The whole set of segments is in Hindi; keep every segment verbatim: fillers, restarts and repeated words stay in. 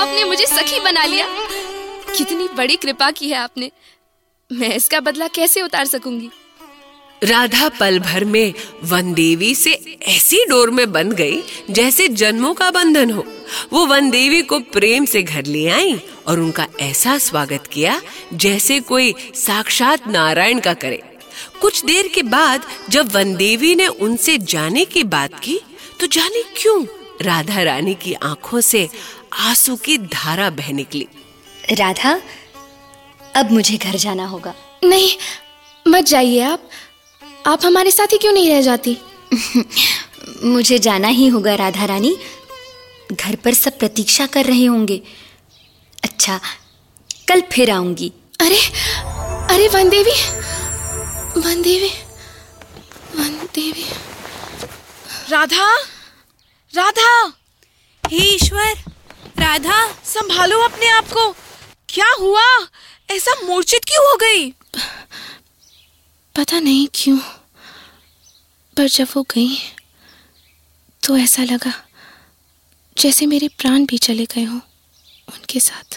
आपने मुझे सखी बना लिया। कितनी बड़ी कृपा की है आपने। मैं इसका बदला कैसे उतार सकूंगी। राधा पल भर में वन देवी से ऐसी डोर में बंध गई जैसे जन्मों का बंधन हो। वो वन देवी को प्रेम से घर ले आई और उनका ऐसा स्वागत किया जैसे कोई साक्षात नारायण का करे। कुछ देर के बाद जब वन देवी ने उनसे जाने की बात की तो जाने क्यों राधा रानी की आंखों से आंसू की धारा बह निकली। राधा, अब मुझे घर जाना होगा। नहीं, मत जाइए। आप आप हमारे साथ ही क्यों नहीं रह जाती? मुझे जाना ही होगा राधा रानी। घर पर सब प्रतीक्षा कर रहे होंगे। अच्छा, कल फिर आऊंगी। अरे अरे वन देवी, वन देवी, वन देवी। राधा, राधा! हे ईश्वर, राधा संभालो अपने आप को। क्या हुआ? ऐसा मूर्छित क्यों हो गई? पता नहीं क्यों, पर जब वो गई तो ऐसा लगा जैसे मेरे प्राण भी चले गए हों उनके साथ।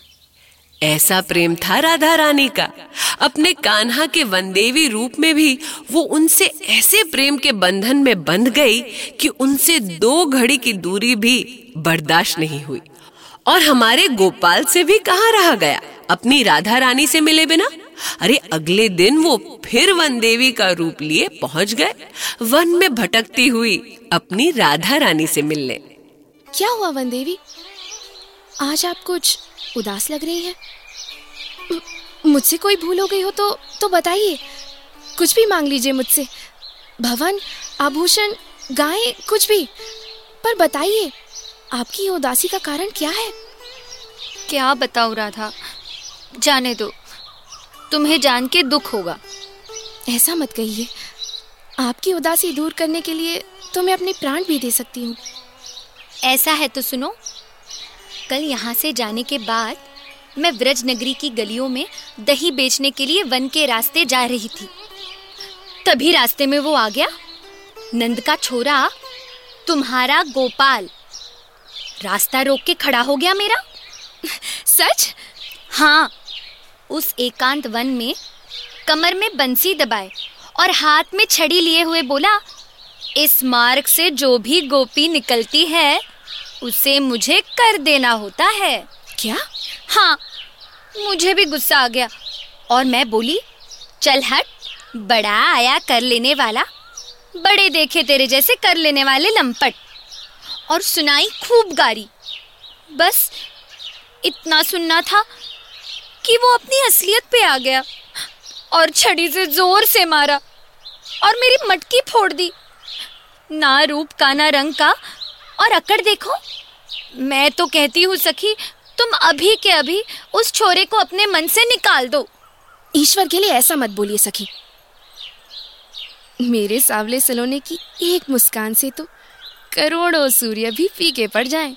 ऐसा प्रेम था राधा रानी का। अपने कान्हा के वनदेवी रूप में भी वो उनसे ऐसे प्रेम के बंधन में बंध गई कि उनसे दो घड़ी की दूरी भी बर्दाश्त नहीं हुई। और हमारे गोपाल से भी कहाँ रहा गया अपनी राधा रानी से मिले बिना। अरे अगले दिन वो फिर वन देवी का रूप लिए पहुंच गए वन में भटकती हुई अपनी राधा रानी से मिलने। क्या हुआ वन देवी? आज आप कुछ उदास लग रही हैं। मुझसे कोई भूल हो गई हो तो तो बताइए। कुछ भी मांग लीजिए मुझसे, भवन, आभूषण, गायें, कुछ भी, पर बताइए आपकी उदासी का कारण क्या है? क्या बताऊं राधा, जाने दो, तुम्हें जान के दुख होगा। ऐसा मत कहिए। आपकी उदासी दूर करने के लिए तो मैं अपने प्राण भी दे सकती हूँ। ऐसा है तो सुनो, कल यहाँ से जाने के बाद मैं व्रज नगरी की गलियों में दही बेचने के लिए वन के रास्ते जा रही थी। तभी रास्ते में वो आ गया, नंद का छोरा, तुम्हारा गोपाल। रास्ता रोक के खड़ा हो गया मेरा। सच? हाँ, उस एकांत वन में कमर में बंसी दबाए और हाथ में छड़ी लिए हुए बोला, इस मार्ग से जो भी गोपी निकलती है उसे मुझे कर देना होता है। क्या? हाँ, मुझे भी गुस्सा आ गया और मैं बोली, चल हट, बड़ा आया कर लेने वाला, बड़े देखे तेरे जैसे कर लेने वाले लंपट। और सुनाई खूब गारी। बस इतना सुनना था कि वो अपनी असलियत पे आ गया और छड़ी से जोर से मारा और मेरी मटकी फोड़ दी। ना रूप का ना रंग का, और अकड़ देखो। मैं तो कहती हूँ सखी, तुम अभी के अभी उस छोरे को अपने मन से निकाल दो। ईश्वर के लिए ऐसा मत बोलिए सखी। मेरे सावले सलोने की एक मुस्कान से तो करोड़ों सूर्य भी फीके पड़ जाएं।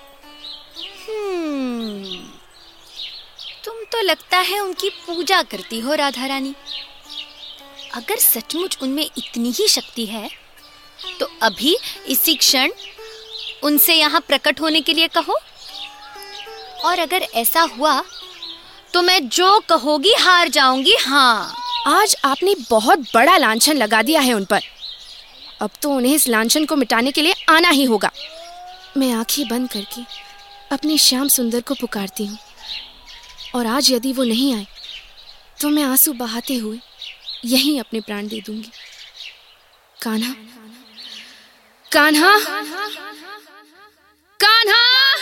हम्म, तुम तो लगता है उनकी पूजा करती हो राधा रानी। अगर सचमुच उनमें इतनी ही शक्ति है तो अभी इसी क्षण उनसे यहाँ प्रकट होने के लिए कहो। और अगर ऐसा हुआ तो मैं जो कहोगी हार जाऊंगी। हाँ, आज आपने बहुत बड़ा लांछन लगा दिया है उन पर। अब तो उन्हें इस लांछन को मिटाने के लिए आना ही होगा। मैं आंखें बंद करके अपने श्याम सुंदर को पुकारती हूँ, और आज यदि वो नहीं आए तो मैं आंसू बहाते हुए यहीं अपने प्राण दे दूंगी। कान्हा, कान्हा, कान्हा।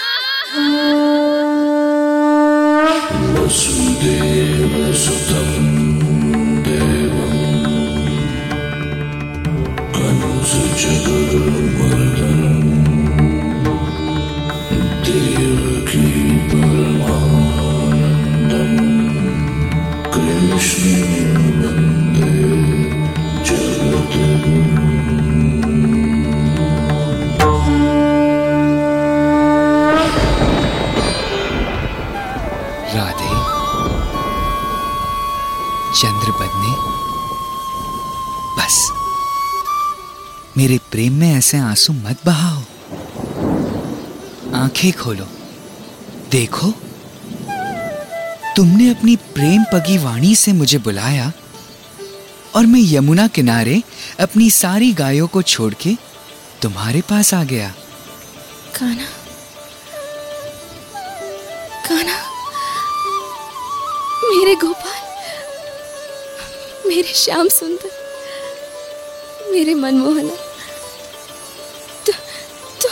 वसुदेव सुतं देवं अनुजगर्मर्दनं देवकी परमानन्दं कृष्णं वन्दे जगद्गुरुम्। राधे, चंद्रबदने, बस मेरे प्रेम में ऐसे आंसू मत बहाओ। आंखें खोलो, देखो, तुमने अपनी प्रेम पगी वाणी से मुझे बुलाया और मैं यमुना किनारे अपनी सारी गायों को छोड़ के तुम्हारे पास आ गया। कान्हा, कान्हा, मेरे गोपाल, मेरे श्याम सुंदर, मेरे मनमोहना, तु, तु,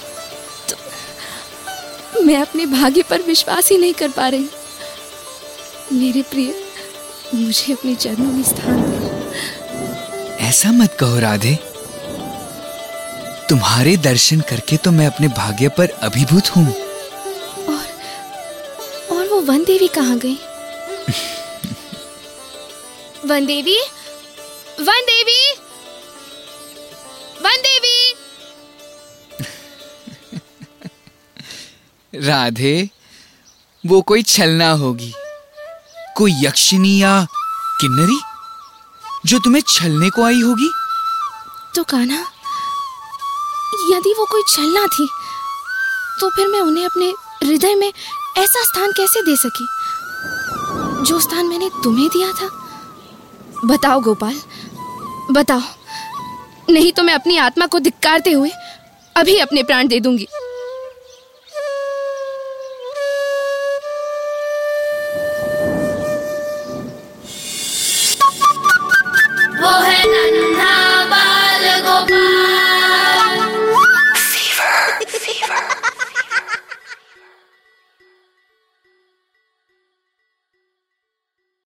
तु, मैं अपने भाग्य पर विश्वास ही नहीं कर पा रही। मेरे प्रिय, मुझे अपने चरणों में स्थान दे। ऐसा मत कहो राधे, तुम्हारे दर्शन करके तो मैं अपने भाग्य पर अभिभूत हूं। और और वो वन देवी कहाँ गई? वन देवी, वन देवी, वन देवी। राधे, वो कोई छलना होगी, कोई यक्षिनी या किन्नरी जो तुम्हें छलने को आई होगी। तो कान्हा, यदि वो कोई छलना थी तो फिर मैं उन्हें अपने हृदय में ऐसा स्थान कैसे दे सकी जो स्थान मैंने तुम्हें दिया था? बताओ गोपाल, बताओ, नहीं तो मैं अपनी आत्मा को धिक्कारते हुए अभी अपने प्राण दे दूंगी।